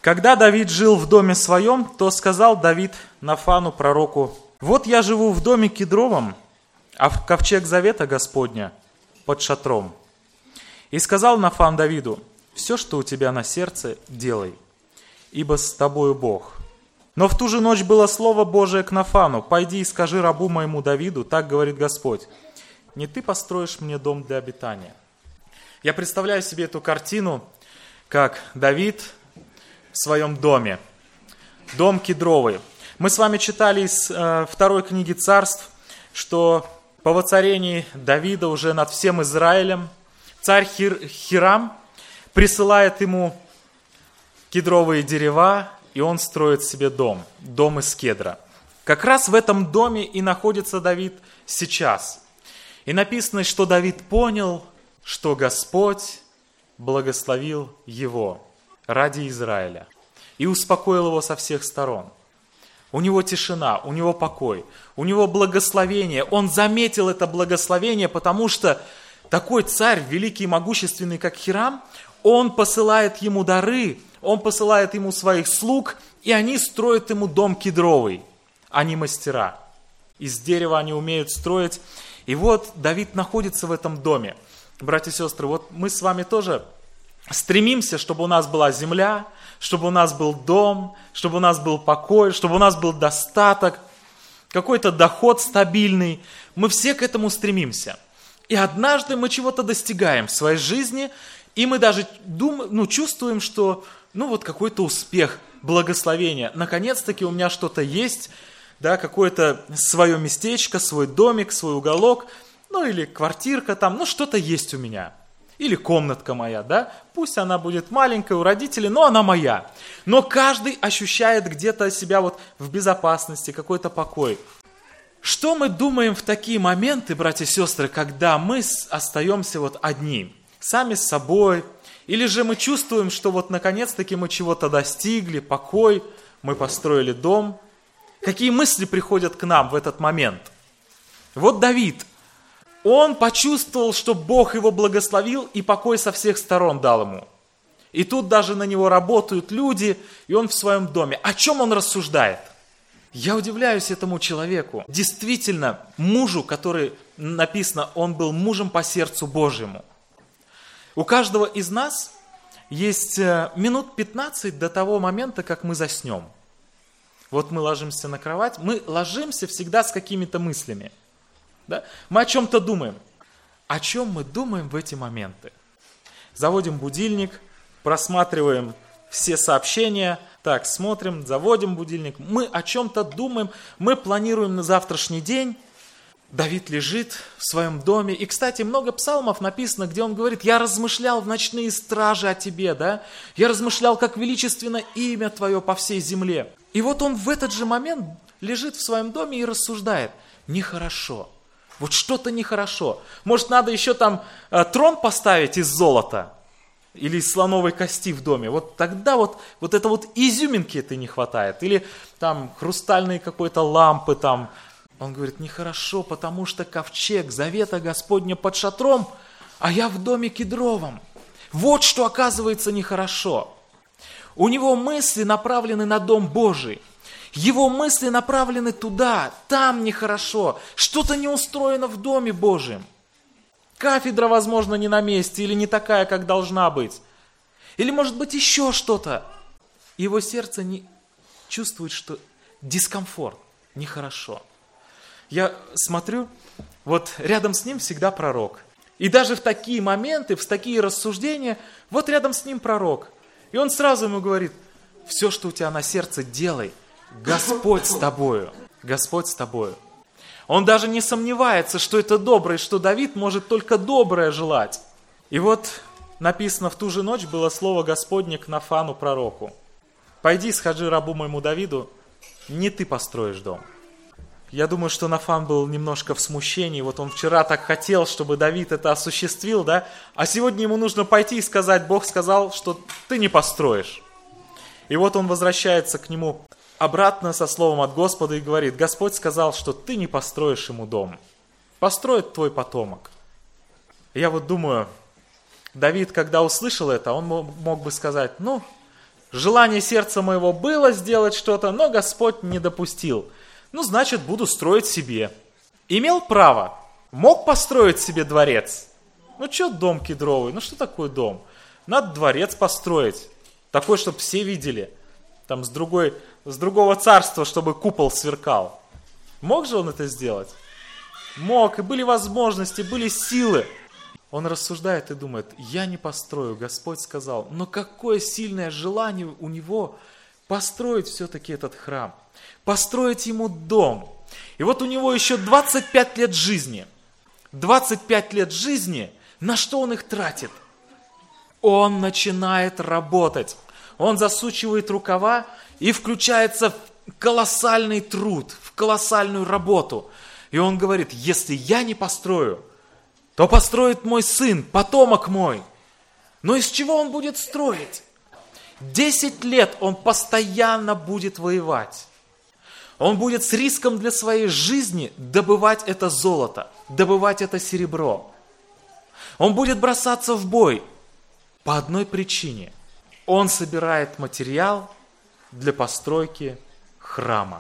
Когда Давид жил в доме своем, то сказал Давид Нафану, пророку: «Вот я живу в доме кедровом, а в ковчег завета Господня под шатром». И сказал Нафан Давиду: «Все, что у тебя на сердце, делай, ибо с тобою Бог». Но в ту же ночь было слово Божие к Нафану: «Пойди и скажи рабу моему Давиду, так говорит Господь, не ты построишь мне дом для обитания». Я представляю себе эту картину, как Давид в своем доме, дом кедровый. Мы с вами читали из второй книги Царств, что по воцарении Давида уже над всем Израилем царь Хирам присылает ему кедровые дерева, и он строит себе дом из кедра. Как раз в этом доме и находится Давид сейчас. И написано, что Давид понял, что Господь благословил его ради Израиля и успокоил его со всех сторон. У него тишина, у него покой, у него благословение. Он заметил это благословение, потому что такой царь, великий и могущественный, как Хирам, он посылает ему дары, он посылает ему своих слуг, и они строят ему дом кедровый. Они мастера. Из дерева они умеют строить. И вот Давид находится в этом доме. Братья и сестры, вот мы с вами тоже стремимся, чтобы у нас была земля, чтобы у нас был дом, чтобы у нас был покой, чтобы у нас был достаток, какой-то доход стабильный. Мы все к этому стремимся. И однажды мы чего-то достигаем в своей жизни, и мы даже чувствуем, что вот какой-то успех, благословение. Наконец-таки у меня что-то есть, да, какое-то свое местечко, свой домик, свой уголок, или квартирка там, что-то есть у меня. Или комнатка моя, да, пусть она будет маленькая у родителей, но она моя. Но каждый ощущает где-то себя в безопасности, какой-то покой. Что мы думаем в такие моменты, братья и сестры, когда мы остаемся одни, сами с собой, или же мы чувствуем, что наконец-таки мы чего-то достигли, покой, мы построили дом. Какие мысли приходят к нам в этот момент? Вот Давид, он почувствовал, что Бог его благословил и покой со всех сторон дал ему. И тут даже на него работают люди, и он в своем доме. О чем он рассуждает? Я удивляюсь этому человеку. Действительно, мужу, который написано, он был мужем по сердцу Божьему. У каждого из нас есть минут 15 до того момента, как мы заснем. Вот мы ложимся на кровать, мы ложимся всегда с какими-то мыслями. Да? Мы о чем-то думаем. О чем мы думаем в эти моменты? Заводим будильник, просматриваем все сообщения, так, смотрим, заводим будильник, мы о чем-то думаем, мы планируем на завтрашний день. Давид лежит в своем доме. И, кстати, много псалмов написано, где он говорит: «Я размышлял в ночные стражи о тебе, да? Я размышлял, как величественно имя твое по всей земле». И вот он в этот же момент лежит в своем доме и рассуждает: нехорошо. Вот что-то нехорошо. Может, надо еще там трон поставить из золота или из слоновой кости в доме. Вот тогда вот это изюминки этой не хватает. Или там хрустальные какой-то лампы там. Он говорит: нехорошо, потому что ковчег завета Господня под шатром, а я в доме кедровом. Вот что оказывается нехорошо. У него мысли направлены на дом Божий. Его мысли направлены туда, там нехорошо. Что-то не устроено в доме Божьем. Кафедра, возможно, не на месте или не такая, как должна быть. Или, может быть, еще что-то. Его сердце не чувствует, что дискомфорт, нехорошо. Я смотрю, рядом с ним всегда пророк. И даже в такие моменты, в такие рассуждения, рядом с ним пророк. И он сразу ему говорит: все, что у тебя на сердце, делай. Господь с тобою. Господь с тобою. Он даже не сомневается, что это доброе, что Давид может только доброе желать. И написано: в ту же ночь было слово Господне к Нафану пророку: «Пойди, скажи рабу моему Давиду, не ты построишь дом». Я думаю, что Нафан был немножко в смущении. Он вчера так хотел, чтобы Давид это осуществил, да? А сегодня ему нужно пойти и сказать: Бог сказал, что ты не построишь. И он возвращается к нему обратно со словом от Господа и говорит: Господь сказал, что ты не построишь ему дом. Построит твой потомок. И я думаю, Давид, когда услышал это, он мог бы сказать: Желание сердца моего было сделать что-то, но Господь не допустил. Ну, значит, буду строить себе. Имел право. Мог построить себе дворец. Ну, что дом кедровый? Ну, что такое дом? Надо дворец построить. Такой, чтобы все видели. Там с другого царства, чтобы купол сверкал. Мог же он это сделать? Мог. И были возможности, были силы. Он рассуждает и думает, я не построю, Господь сказал. Но какое сильное желание у него построить все-таки этот храм. Построить ему дом. И вот у него еще 25 лет жизни. 25 лет жизни, на что он их тратит? Он начинает работать. Он засучивает рукава и включается в колоссальный труд, в колоссальную работу. И он говорит, если я не построю, то построит мой сын, потомок мой. Но из чего он будет строить? 10 лет он постоянно будет воевать. Он будет с риском для своей жизни добывать это золото, добывать это серебро. Он будет бросаться в бой по одной причине. Он собирает материал для постройки храма.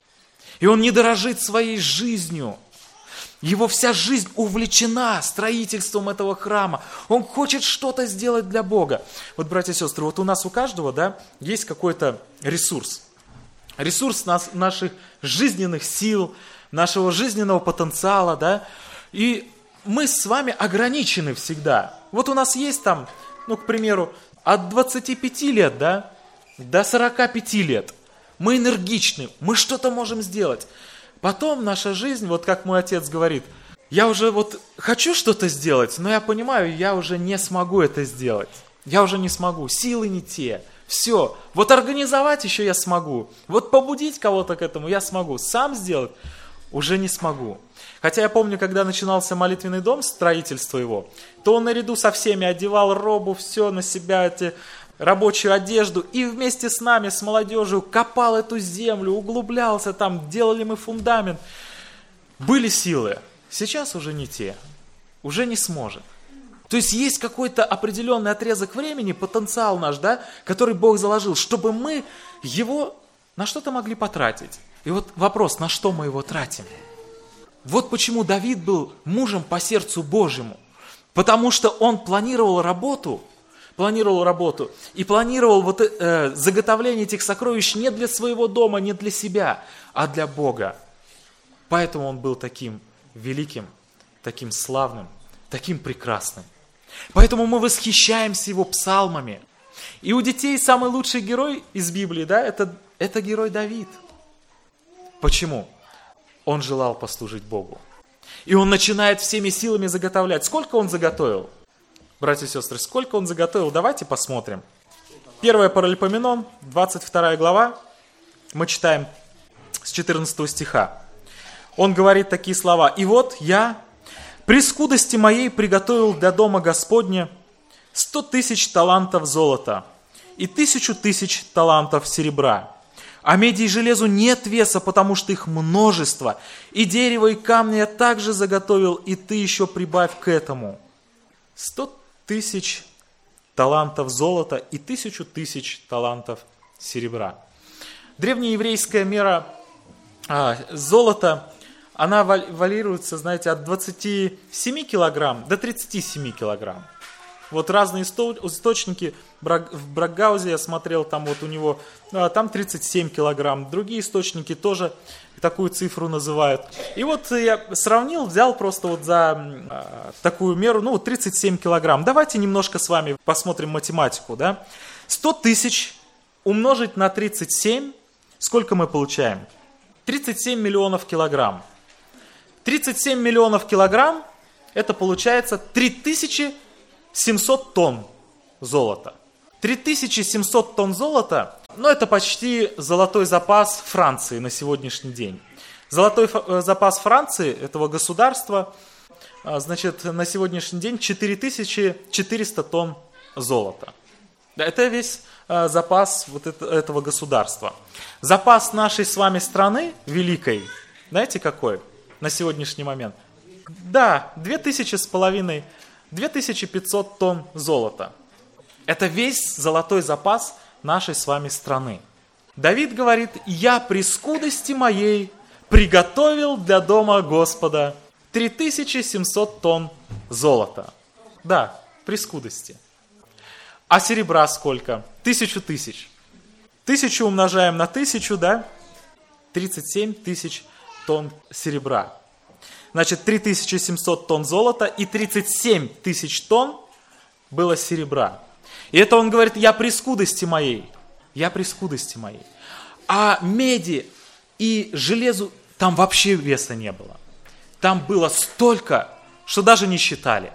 И он не дорожит своей жизнью. Его вся жизнь увлечена строительством этого храма. Он хочет что-то сделать для Бога. Вот, братья и сестры, вот у нас у каждого, да, есть какой-то ресурс. Ресурс наших жизненных сил, нашего жизненного потенциала, да. И мы с вами ограничены всегда. Вот у нас есть там, ну, к примеру, от 25 лет, да, до 45 лет. Мы энергичны, мы что-то можем сделать. Потом наша жизнь, вот как мой отец говорит, я уже вот хочу что-то сделать, но я понимаю, я уже не смогу это сделать. Я уже не смогу, силы не те. Все, вот организовать еще я смогу. Вот побудить кого-то к этому я смогу. Сам сделать уже не смогу. Хотя я помню, когда начинался молитвенный дом, строительство его, то он наряду со всеми одевал робу, все на себя, рабочую одежду, и вместе с нами, с молодежью, копал эту землю, углублялся там, делали мы фундамент. Были силы, сейчас уже не те, уже не сможет. То есть есть какой-то определенный отрезок времени, потенциал наш, да, который Бог заложил, чтобы мы его на что-то могли потратить. И вот вопрос, на что мы его тратим? Вот почему Давид был мужем по сердцу Божьему. Потому что он планировал работу и планировал заготовление этих сокровищ не для своего дома, не для себя, а для Бога. Поэтому он был таким великим, таким славным, таким прекрасным. Поэтому мы восхищаемся его псалмами. И у детей самый лучший герой из Библии, да, это герой Давид. Почему? Он желал послужить Богу. И он начинает всеми силами заготовлять. Сколько он заготовил? Братья и сестры, сколько он заготовил? Давайте посмотрим. 1 Паралипоменон, 22 глава. Мы читаем с 14 стиха. Он говорит такие слова. «И вот я при скудости моей приготовил для дома Господня 100 тысяч талантов золота и 1000 тысяч талантов серебра. А меди и железу нет веса, потому что их множество. И дерево, и камни я также заготовил, и ты еще прибавь к этому. 100 тысяч талантов золота и 1000 тысяч талантов серебра». Древнееврейская мера золота, она варьируется, знаете, от 27 килограмм до 37 килограмм. Вот разные источники, в Бракгаузе я смотрел, там вот у него, там 37 килограмм. Другие источники тоже такую цифру называют. И вот я сравнил, взял просто вот за такую меру, ну вот 37 килограмм. Давайте немножко с вами посмотрим математику, да. 100 тысяч умножить на 37, сколько мы получаем? 37 миллионов килограмм. 37 миллионов килограмм, это получается 3700 тонн золота. 3700 тонн золота, ну это почти золотой запас Франции на сегодняшний день. Золотой запас Франции, этого государства, значит, на сегодняшний день 4400 тонн золота. Это весь запас вот этого государства. Запас нашей с вами страны, великой, знаете какой на сегодняшний момент? Да, 2500 тонн золота. Это весь золотой запас нашей с вами страны. Давид говорит: «Я при скудости моей приготовил для дома Господа 3700 тонн золота». Да, при скудости. А серебра сколько? 1000 тысяч. 1000 умножаем на 1000, да? 37 тысяч тонн серебра. Значит, 3700 тонн золота и 37 тысяч тонн было серебра. И это он говорит: «Я при скудости моей». Я при скудости моей. А меди и железу там вообще веса не было. Там было столько, что даже не считали.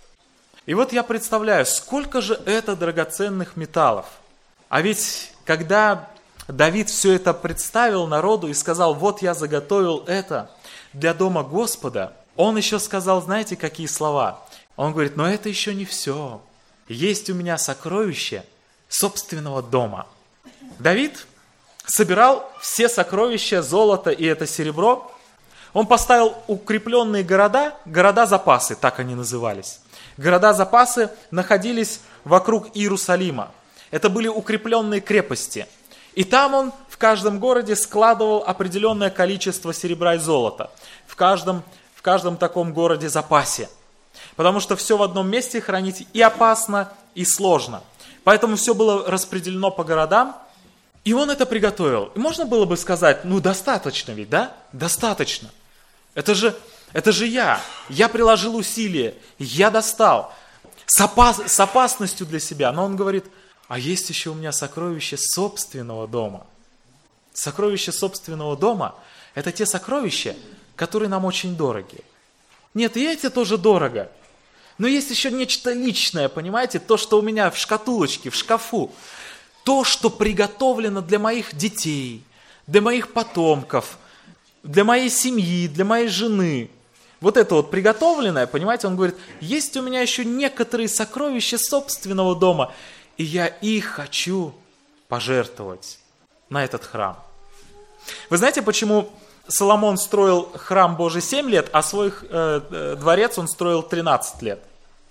И вот я представляю, сколько же это драгоценных металлов. А ведь когда Давид все это представил народу и сказал: «Вот я заготовил это для дома Господа», он еще сказал, знаете, какие слова? Он говорит: «Но это еще не все. Есть у меня сокровище собственного дома». Давид собирал все сокровища, золото и это серебро. Он поставил укрепленные города-запасы, так они назывались. Города-запасы находились вокруг Иерусалима. Это были укрепленные крепости. И там он в каждом городе складывал определенное количество серебра и золота. В каждом таком городе-запасе. Потому что все в одном месте хранить и опасно, и сложно. Поэтому все было распределено по городам. И он это приготовил. И можно было бы сказать: ну достаточно ведь, да? Достаточно. Это же я. Я приложил усилия. Я достал. С опасностью для себя. Но он говорит: а есть еще у меня сокровища собственного дома. Сокровища собственного дома – это те сокровища, которые нам очень дороги. Нет, и эти тоже дорого. Но есть еще нечто личное, понимаете? То, что у меня в шкатулочке, в шкафу. То, что приготовлено для моих детей, для моих потомков, для моей семьи, для моей жены. Вот это вот приготовленное, понимаете, он говорит: есть у меня еще некоторые сокровища собственного дома, и я их хочу пожертвовать на этот храм. Вы знаете, почему Соломон строил храм Божий 7 лет, а свой дворец он строил 13 лет?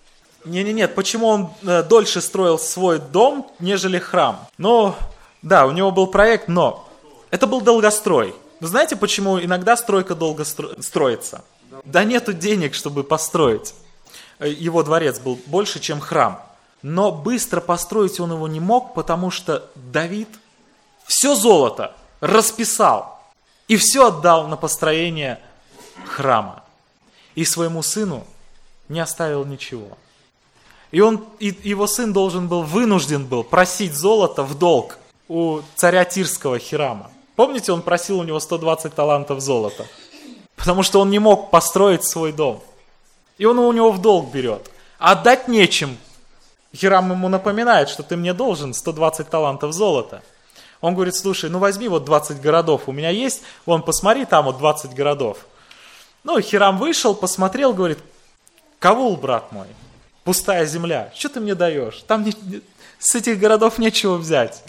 Нет, почему он дольше строил свой дом, нежели храм? Ну, да, у него был проект, но это был долгострой. Вы знаете, почему иногда стройка долго строится? Да нету денег, чтобы построить. Его дворец был больше, чем храм. Но быстро построить он его не мог, потому что Давид все золото расписал и все отдал на построение храма. И своему сыну не оставил ничего. И его сын вынужден был просить золото в долг у царя Тирского Хирама. Помните, он просил у него 120 талантов золота, потому что он не мог построить свой дом. И он у него в долг берет. А отдать нечем. Хирам ему напоминает, что ты мне должен 120 талантов золота. Он говорит: слушай, ну возьми вот 20 городов, у меня есть, вон посмотри, там вот 20 городов. Ну, Хирам вышел, посмотрел, говорит: Кавул, брат мой, пустая земля, что ты мне даешь? Там с этих городов нечего взять.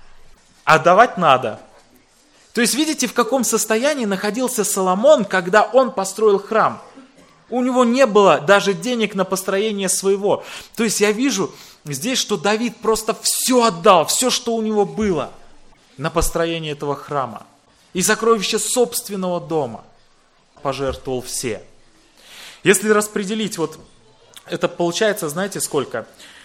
А давать надо. То есть видите, в каком состоянии находился Соломон, когда он построил храм. У него не было даже денег на построение своего. То есть я вижу здесь, что Давид просто все отдал, все, что у него было, на построение этого храма. И сокровища собственного дома пожертвовал все. Если распределить, вот это получается, знаете сколько?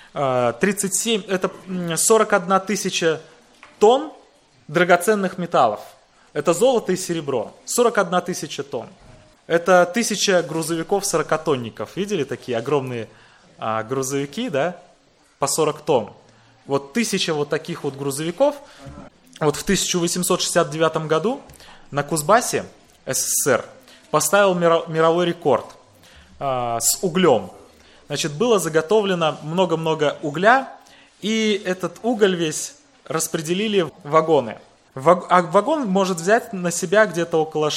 37, это 41 тысяча тонн драгоценных металлов. Это золото и серебро. 41 тысяча тонн. Это 1000 грузовиков-40-тонников. Видели такие огромные грузовики, да? По 40 тонн. Вот 1000 вот таких вот грузовиков. Вот в 1869 году на Кузбассе, СССР, поставил мировой рекорд с углем. Значит, было заготовлено много-много угля, и этот уголь весь распределили в вагоны. А вагон может взять на себя где-то около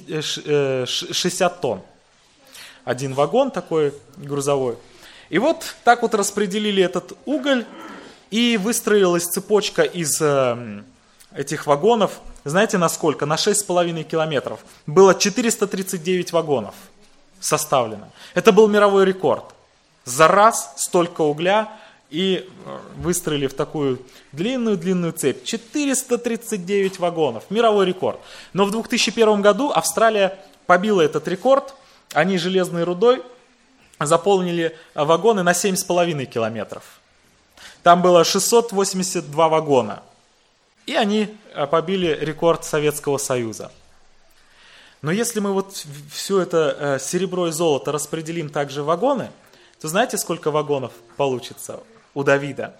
60 тонн. Один вагон такой грузовой. И вот так вот распределили этот уголь, и выстроилась цепочка из этих вагонов. Знаете, на сколько? На 6,5 километров. Было 439 вагонов составлено. Это был мировой рекорд. За раз столько угля и выстроили в такую длинную-длинную цепь. 439 вагонов, мировой рекорд. Но в 2001 году Австралия побила этот рекорд. Они железной рудой заполнили вагоны на 7,5 километров. Там было 682 вагона. И они побили рекорд Советского Союза. Но если мы вот все это серебро и золото распределим также в вагоны, то знаете, сколько вагонов получится у Давида?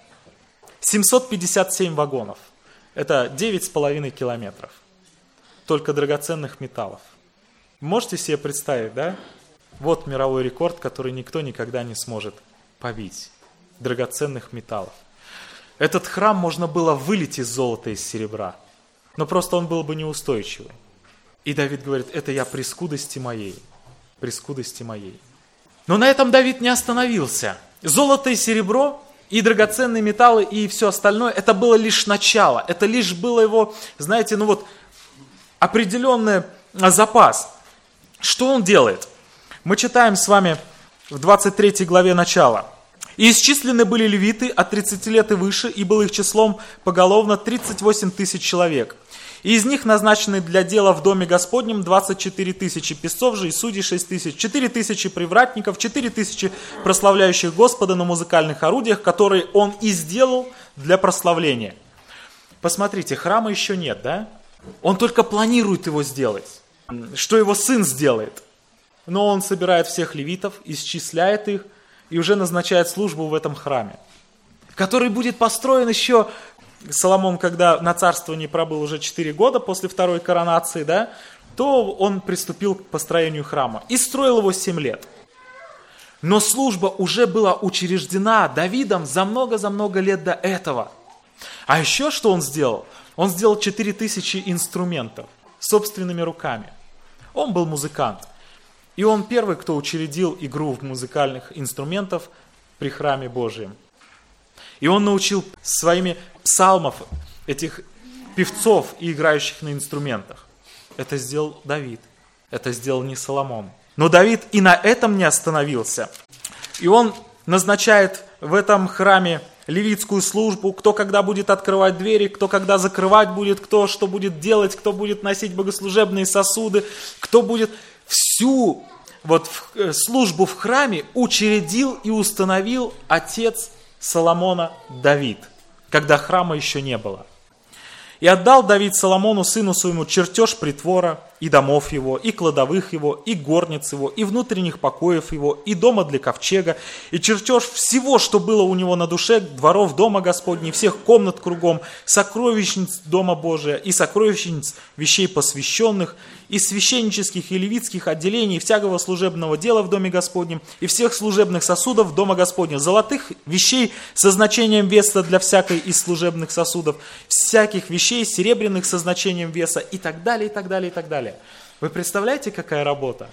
757 вагонов. Это 9,5 километров. Только драгоценных металлов. Можете себе представить, да? Вот мировой рекорд, который никто никогда не сможет побить. Драгоценных металлов. Этот храм можно было вылить из золота и из серебра. Но просто он был бы неустойчивый. И Давид говорит, это я при скудости моей. При скудости моей. Но на этом Давид не остановился. Золото и серебро, и драгоценные металлы, и все остальное, это было лишь начало. Это лишь было его, знаете, определенный запас. Что он делает? Мы читаем с вами в 23 главе начала. «И исчислены были левиты от 30 лет и выше, и было их числом поголовно 38 тысяч человек. И из них назначены для дела в доме Господнем 24 тысячи песцов же и судей 6 тысяч, 4 тысячи привратников, 4 тысячи прославляющих Господа на музыкальных орудиях, которые он и сделал для прославления». Посмотрите, храма еще нет, да? Он только планирует его сделать. Что его сын сделает? Но он собирает всех левитов, исчисляет их и уже назначает службу в этом храме, который будет построен еще... Соломон, когда на царствовании пробыл уже 4 года после второй коронации, да, то он приступил к построению храма и строил его 7 лет. Но служба уже была учреждена Давидом за много лет до этого. А еще что он сделал? Он сделал 4000 инструментов собственными руками. Он был музыкант. И он первый, кто учредил игру в музыкальных инструментов при храме Божьем. И он научил своими псалмов этих певцов и играющих на инструментах. Это сделал Давид. Это сделал не Соломон. Но Давид и на этом не остановился. И он назначает в этом храме левитскую службу, кто когда будет открывать двери, кто когда закрывать будет, кто что будет делать, кто будет носить богослужебные сосуды, кто будет всю службу в храме учредил и установил отец Соломона Давид, когда храма еще не было. «И отдал Давид Соломону, сыну своему, чертеж притвора, и домов его, и кладовых его, и горниц его, и внутренних покоев его, и дома для ковчега, и чертеж всего, что было у него на душе, дворов дома Господней, всех комнат кругом, сокровищниц дома Божия, и сокровищниц вещей посвященных, и священнических и левитских отделений, всякого служебного дела в доме Господнем, и всех служебных сосудов дома Господня, золотых вещей со значением веса для всякой из служебных сосудов, всяких вещей серебряных со значением веса, и так далее, и так далее, и так далее». Вы представляете, какая работа?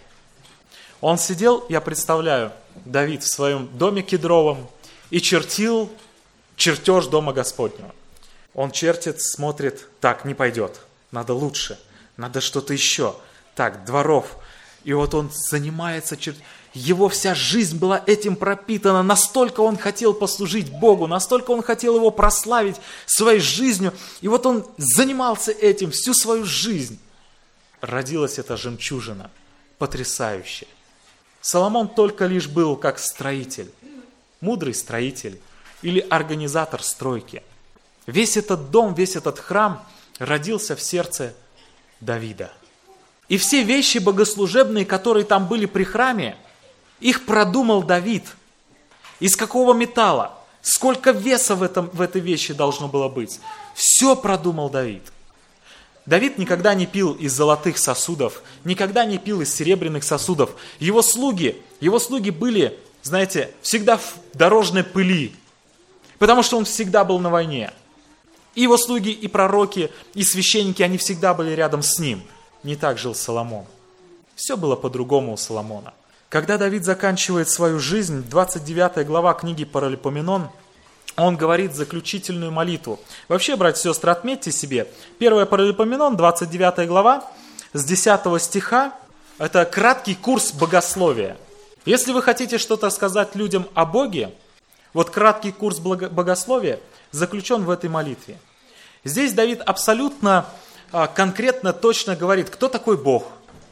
Он сидел, я представляю, Давид в своем доме кедровом и чертил чертеж дома Господнего. Он чертит, смотрит, так, не пойдет, надо лучше, надо что-то еще. Так, дворов. И вот он занимается Его вся жизнь была этим пропитана. Настолько он хотел послужить Богу, настолько он хотел его прославить своей жизнью. И вот он занимался этим всю свою жизнь. Родилась эта жемчужина, потрясающая. Соломон только лишь был как строитель, мудрый строитель или организатор стройки. Весь этот дом, весь этот храм родился в сердце Давида. И все вещи богослужебные, которые там были при храме, их продумал Давид. Из какого металла, сколько веса в этой вещи должно было быть. Все продумал Давид. Давид никогда не пил из золотых сосудов, никогда не пил из серебряных сосудов. Его слуги были, знаете, всегда в дорожной пыли, потому что он всегда был на войне. И его слуги, и пророки, и священники, они всегда были рядом с ним. Не так жил Соломон. Все было по-другому у Соломона. Когда Давид заканчивает свою жизнь, 29 глава книги Паралипоменон, он говорит заключительную молитву. Вообще, братья и сестры, отметьте себе, 1 Паралипоменон, 29 глава, с 10 стиха, это краткий курс богословия. Если вы хотите что-то сказать людям о Боге, Вот краткий курс богословия заключен в этой молитве. Здесь Давид абсолютно конкретно, точно говорит, кто такой Бог.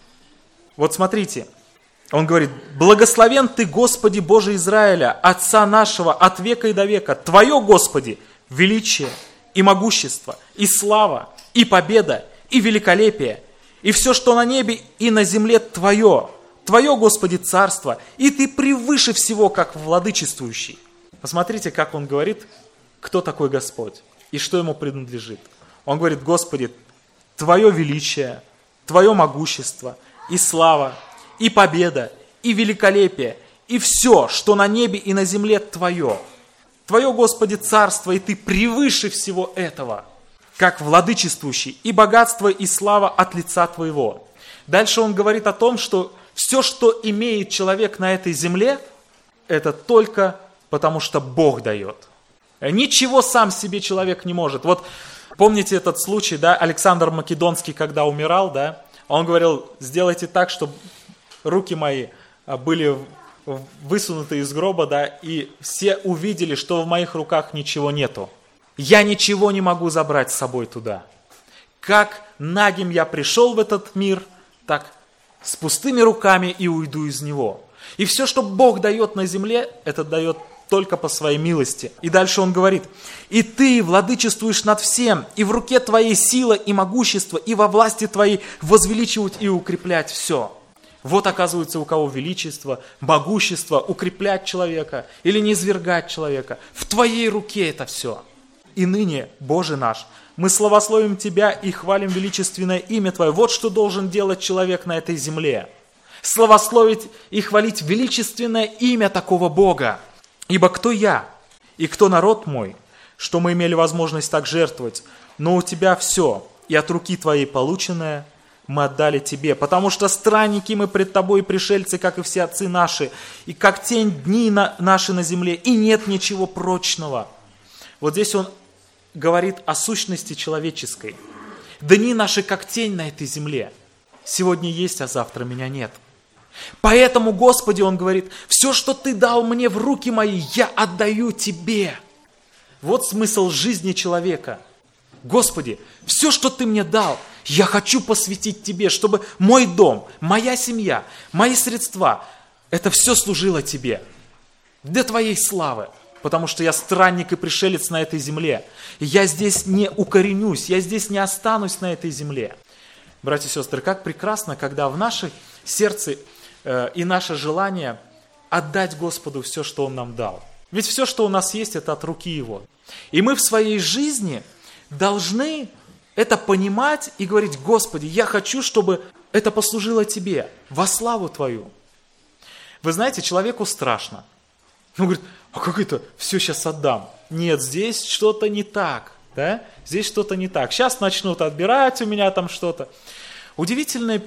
Вот смотрите, он говорит: «Благословен Ты, Господи Боже Израиля, Отца нашего, от века и до века. Твое, Господи, величие и могущество, и слава, и победа, и великолепие, и все, что на небе и на земле Твое. Твое, Господи, царство, и Ты превыше всего, как владычествующий». Посмотрите, как он говорит, кто такой Господь и что ему принадлежит. Он говорит: «Господи, Твое величие, Твое могущество, и слава, и победа, и великолепие, и все, что на небе и на земле Твое. Твое, Господи, царство, и Ты превыше всего этого, как владычествующий, и богатство, и слава от лица Твоего». Дальше он говорит о том, что все, что имеет человек на этой земле, это только потому, что Бог дает. Ничего сам себе человек не может. Вот помните этот случай, да, Александр Македонский, когда умирал, да, он говорил: сделайте так, чтобы руки мои были высунуты из гроба, да, и все увидели, что в моих руках ничего нету. Я ничего не могу забрать с собой туда. Как нагим я пришел в этот мир, так с пустыми руками и уйду из него. И все, что Бог дает на земле, это дает только по своей милости. И дальше он говорит: «И Ты владычествуешь над всем, и в руке Твоей сила и могущество, и во власти Твоей возвеличивать и укреплять все». Вот оказывается, у кого величество, могущество, укреплять человека или низвергать человека. В Твоей руке это все. И ныне, Боже наш, мы славословим Тебя и хвалим величественное имя Твое. Вот что должен делать человек на этой земле. Славословить и хвалить величественное имя такого Бога. Ибо кто я и кто народ мой, что мы имели возможность так жертвовать, но у Тебя все, и от руки Твоей полученное мы отдали Тебе, потому что странники мы пред Тобой, и пришельцы, как и все отцы наши, и как тень дни наши на земле, и нет ничего прочного». Вот здесь он говорит о сущности человеческой. Дни наши, как тень на этой земле. Сегодня есть, а завтра меня нет. Поэтому, Господи, он говорит: все, что Ты дал мне в руки мои, я отдаю Тебе. Вот смысл жизни человека. Господи, все, что Ты мне дал, я хочу посвятить Тебе, чтобы мой дом, моя семья, мои средства, это все служило Тебе. Для Твоей славы. Потому что я странник и пришелец на этой земле. И я здесь не укоренюсь, я здесь не останусь на этой земле. Братья и сестры, как прекрасно, когда в нашем сердце и наше желание отдать Господу все, что Он нам дал. Ведь все, что у нас есть, это от руки Его. И мы в своей жизни должны это понимать и говорить: Господи, я хочу, чтобы это послужило Тебе, во славу Твою. Вы знаете, человеку страшно. Он говорит: а как это все сейчас отдам? Нет, здесь что-то не так. Да? Здесь что-то не так. Сейчас начнут отбирать у меня там что-то. Удивительный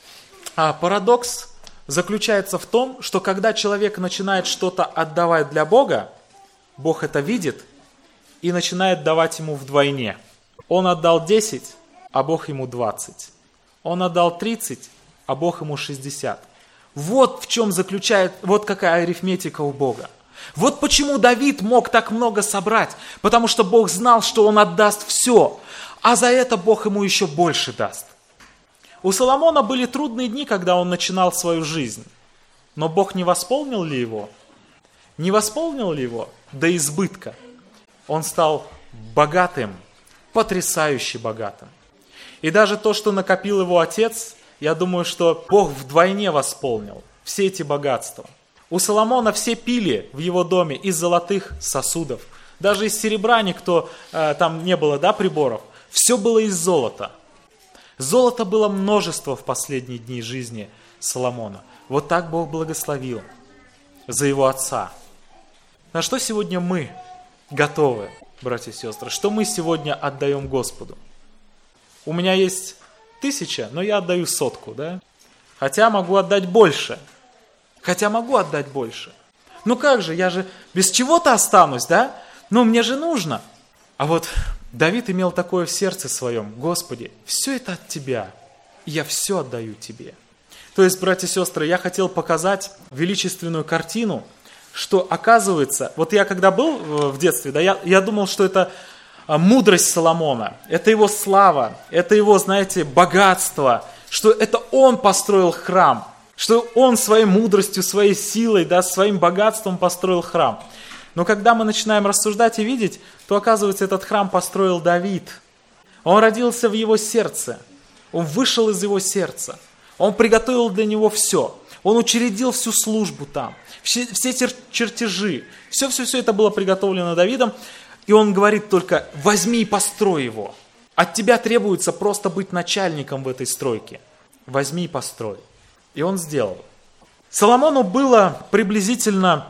парадокс заключается в том, что когда человек начинает что-то отдавать для Бога, Бог это видит и начинает давать ему вдвойне. Он отдал 10, а Бог ему 20. Он отдал 30, а Бог ему 60. Вот в чем заключается, вот какая арифметика у Бога. Вот почему Давид мог так много собрать, потому что Бог знал, что он отдаст все, а за это Бог ему еще больше даст. У Соломона были трудные дни, когда он начинал свою жизнь, но Бог не восполнил ли его? Не восполнил ли его до избытка? Он стал богатым, потрясающе богатым. И даже то, что накопил его отец, я думаю, что Бог вдвойне восполнил все эти богатства. У Соломона все пили в его доме из золотых сосудов. Даже из серебра никто, там не было, да, приборов. Все было из золота. Золота было множество в последние дни жизни Соломона. Вот так Бог благословил за его отца. На что сегодня мы готовы, братья и сестры? Что мы сегодня отдаем Господу? У меня есть 1000, но я отдаю 100, да? Хотя могу отдать больше. Ну как же, я же без чего-то останусь, да? Ну мне же нужно. А вот Давид имел такое в сердце своем: Господи, все это от Тебя, и я все отдаю Тебе. То есть, братья и сестры, я хотел показать величественную картину что оказывается, вот я когда был в детстве, да, я думал, что это мудрость Соломона, это его слава, это его, знаете, богатство, что это он построил храм, что он своей мудростью, своей силой, да, своим богатством построил храм. Но когда мы начинаем рассуждать и видеть, то оказывается, этот храм построил Давид. Он родился в его сердце, он вышел из его сердца, он приготовил для него все, он учредил всю службу там, все чертежи, все это было приготовлено Давидом, и он говорит только: возьми и построй его. От тебя требуется просто быть начальником в этой стройке. Возьми и построй. И он сделал. Соломону было приблизительно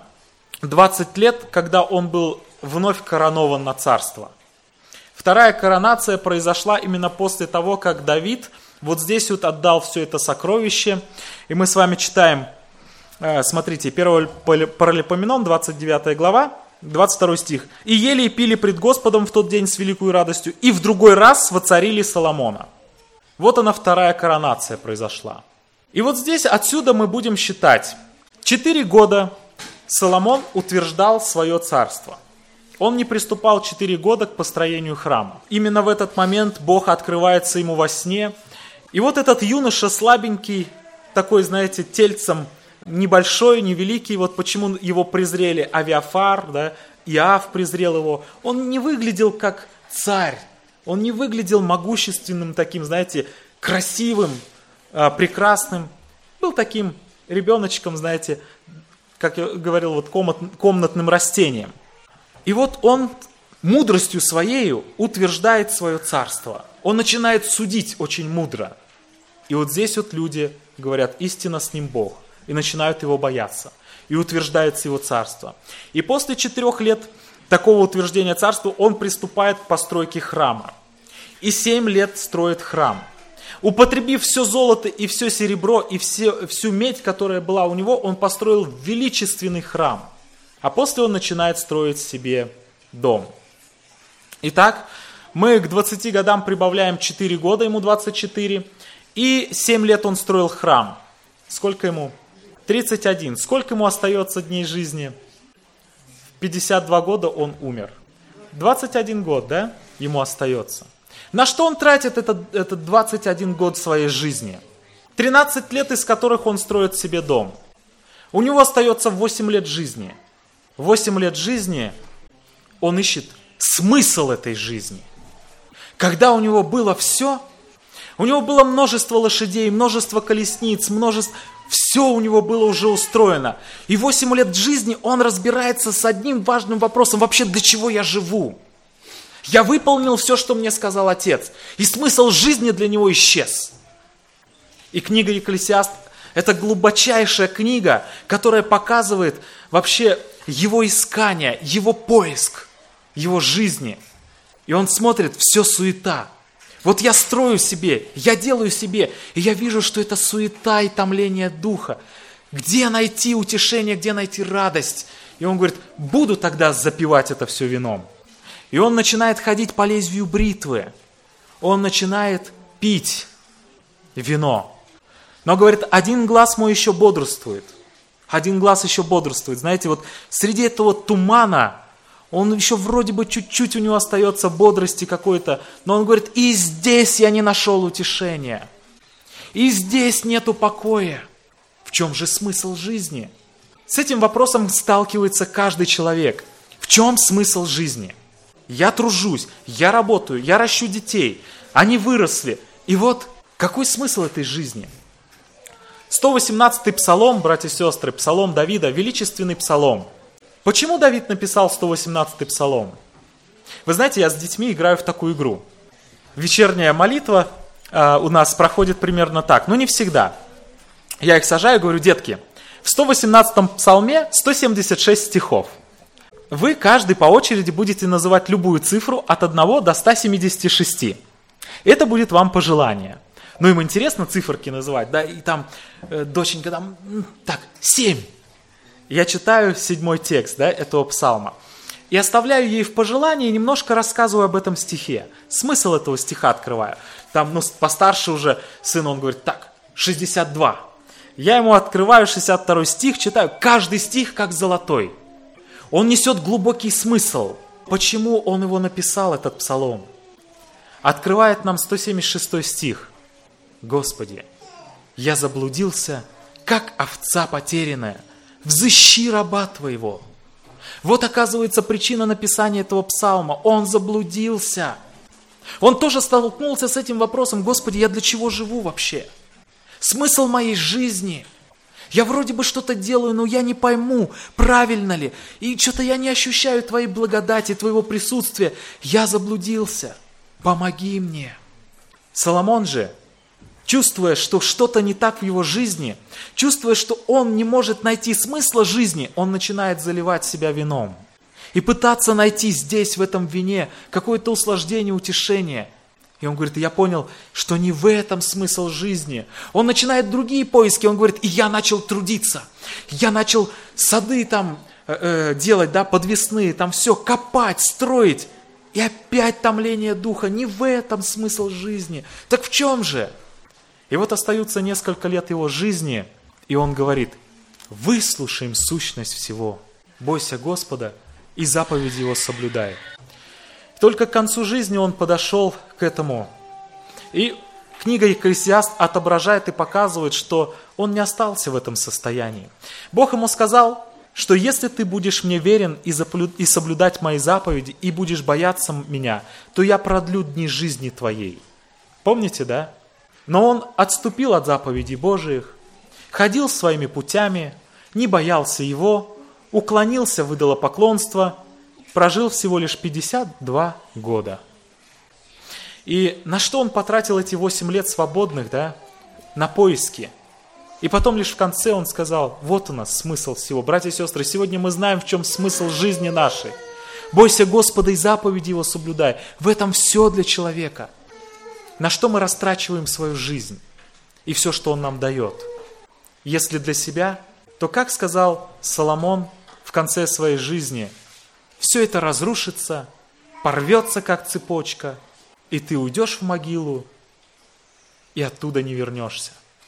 20 лет, когда он был вновь коронован на царство. Вторая коронация произошла именно после того, как Давид вот здесь вот отдал все это сокровище. И мы с вами читаем, смотрите, 1 Паралипоменон, 29 глава, 22 стих. «И ели и пили пред Господом в тот день с великой радостью, и в другой раз воцарили Соломона». Вот она, вторая коронация произошла. И вот здесь отсюда мы будем считать. 4 года Соломон утверждал свое царство. Он не приступал 4 года к построению храма. Именно в этот момент Бог открывается ему во сне. И вот этот юноша слабенький, такой, знаете, тельцем небольшой, невеликий, вот почему его презрели Авиафар, да, Иав презрел его. Он не выглядел как царь, он не выглядел могущественным таким, знаете, красивым, прекрасным. Был таким ребеночком, знаете, как я говорил, вот комнатным растением. И вот он мудростью своею утверждает свое царство. Он начинает судить очень мудро. И вот здесь вот люди говорят: истинно с ним Бог. И начинают его бояться. И утверждается его царство. И после 4 лет такого утверждения царства он приступает к постройке храма. И 7 лет строит храм. Употребив все золото и все серебро и всю медь, которая была у него, он построил величественный храм. А после он начинает строить себе дом. Итак, мы к 20 годам прибавляем 4 года, ему 24. И 7 лет он строил храм. Сколько ему? 31. Сколько ему остается дней жизни? В 52 года он умер. 21 год, да, ему остается. На что он тратит этот 21 год своей жизни? 13 лет, из которых он строит себе дом. У него остается 8 лет жизни. 8 лет жизни он ищет смысл этой жизни. Когда у него было все, у него было множество лошадей, множество колесниц, все у него было уже устроено. И 8 лет жизни он разбирается с одним важным вопросом: вообще для чего я живу? Я выполнил все, что мне сказал Отец, и смысл жизни для него исчез. И книга Екклесиаст – это глубочайшая книга, которая показывает вообще его искание, его поиск, его жизни. И он смотрит: все суета. Вот я строю себе, я делаю себе, и я вижу, что это суета и томление духа. Где найти утешение, где найти радость? И он говорит: буду тогда запивать это все вином. И он начинает ходить по лезвию бритвы. Он начинает пить вино. Но говорит: один глаз мой еще бодрствует. Один глаз еще бодрствует. Знаете, вот среди этого тумана, он еще вроде бы чуть-чуть у него остается бодрости какой-то, но он говорит: и здесь я не нашел утешения. И здесь нету покоя. В чем же смысл жизни? С этим вопросом сталкивается каждый человек. В чем смысл жизни? Я тружусь, я работаю, я ращу детей, они выросли. И вот какой смысл этой жизни? 118-й псалом, братья и сестры, псалом Давида, величественный псалом. Почему Давид написал 118-й псалом? Вы знаете, я с детьми играю в такую игру. Вечерняя молитва у нас проходит примерно так, но не всегда. Я их сажаю и говорю: детки, в 118-м псалме 176 стихов. Вы каждый по очереди будете называть любую цифру от 1 до 176. Это будет вам пожелание. Ну, им интересно циферки называть, да, и там, доченька, там, так, 7. Я читаю 7-й текст, да, этого псалма. И оставляю ей в пожелании и немножко рассказываю об этом стихе. Смысл этого стиха открываю. Там, постарше уже сын, он говорит: так, 62. Я ему открываю 62 стих, читаю, каждый стих как золотой. Он несет глубокий смысл. Почему он его написал, этот псалом? Открывает нам 176 стих. Господи, я заблудился, как овца потерянная. Взыщи раба Твоего. Вот оказывается причина написания этого псалма. Он заблудился. Он тоже столкнулся с этим вопросом. Господи, я для чего живу вообще? Смысл моей жизни. Я вроде бы что-то делаю, но я не пойму, правильно ли. И что-то я не ощущаю Твоей благодати, Твоего присутствия. Я заблудился. Помоги мне. Соломон же, чувствуя, что что-то не так в его жизни, чувствуя, что он не может найти смысла жизни, он начинает заливать себя вином. И пытаться найти здесь, в этом вине, какое-то услаждение, утешение. И он говорит, я понял, что не в этом смысл жизни. Он начинает другие поиски, он говорит, и я начал трудиться. Я начал сады там делать, да, подвесные, там все копать, строить. И опять томление духа, не в этом смысл жизни. Так в чем же? И вот остаются несколько лет его жизни, и он говорит, выслушаем сущность всего, бойся Господа и заповеди Его соблюдай. Только к концу жизни он подошел к этому. И книга Екклесиаст отображает и показывает, что он не остался в этом состоянии. Бог ему сказал, что если ты будешь мне верен и соблюдать мои заповеди, и будешь бояться меня, то я продлю дни жизни твоей. Помните, да? Но он отступил от заповедей Божиих, ходил своими путями, не боялся его, уклонился в идолопоклонство, прожил всего лишь 52 года. И на что он потратил эти 8 лет свободных, да? На поиски. И потом лишь в конце он сказал, вот у нас смысл всего. Братья и сестры, сегодня мы знаем, в чем смысл жизни нашей. Бойся Господа и заповеди Его соблюдай. В этом все для человека. На что мы растрачиваем свою жизнь и все, что Он нам дает. Если для себя, то, как сказал Соломон в конце своей жизни, все это разрушится, порвется, как цепочка, и ты уйдешь в могилу, и оттуда не вернешься.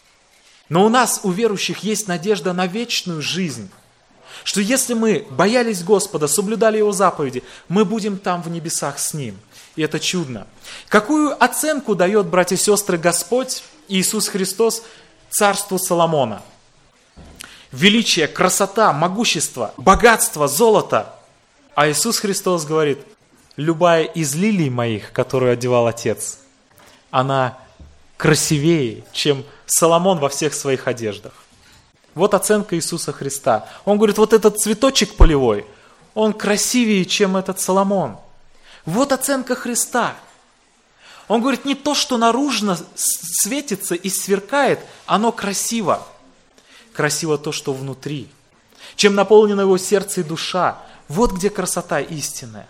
Но у нас, у верующих, есть надежда на вечную жизнь. Что если мы боялись Господа, соблюдали Его заповеди, мы будем там в небесах с Ним. И это чудно. Какую оценку дает, братья и сестры, Господь Иисус Христос царству Соломона? Величие, красота, могущество, богатство, золото. А Иисус Христос говорит, любая из лилий моих, которую одевал Отец, она красивее, чем Соломон во всех своих одеждах. Вот оценка Иисуса Христа. Он говорит, вот этот цветочек полевой, он красивее, чем этот Соломон. Вот оценка Христа. Он говорит, не то, что наружно светится и сверкает, оно красиво. Красиво то, что внутри. Чем наполнено его сердце и душа. Вот где красота истинная.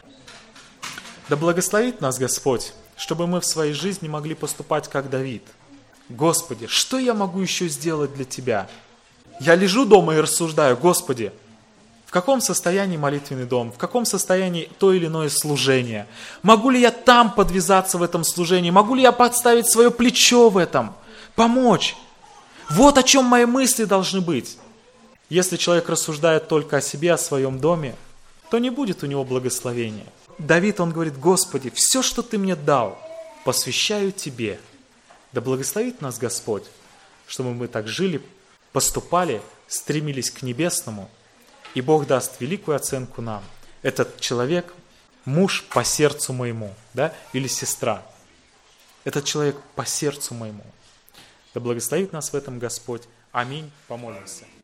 Да благословит нас Господь, чтобы мы в своей жизни могли поступать как Давид. Господи, что я могу еще сделать для Тебя? Я лежу дома и рассуждаю, Господи, в каком состоянии молитвенный дом, в каком состоянии то или иное служение? Могу ли я там подвязаться в этом служении? Могу ли я подставить свое плечо в этом? Помочь? Вот о чем мои мысли должны быть. Если человек рассуждает только о себе, о своем доме, то не будет у него благословения. Давид, он говорит, Господи, все, что Ты мне дал, посвящаю Тебе. Да благословит нас Господь, чтобы мы так жили, поступали, стремились к небесному, и Бог даст великую оценку нам. Этот человек, муж по сердцу моему, да, или сестра. Этот человек по сердцу моему. Да благословит нас в этом Господь. Аминь. Помолимся.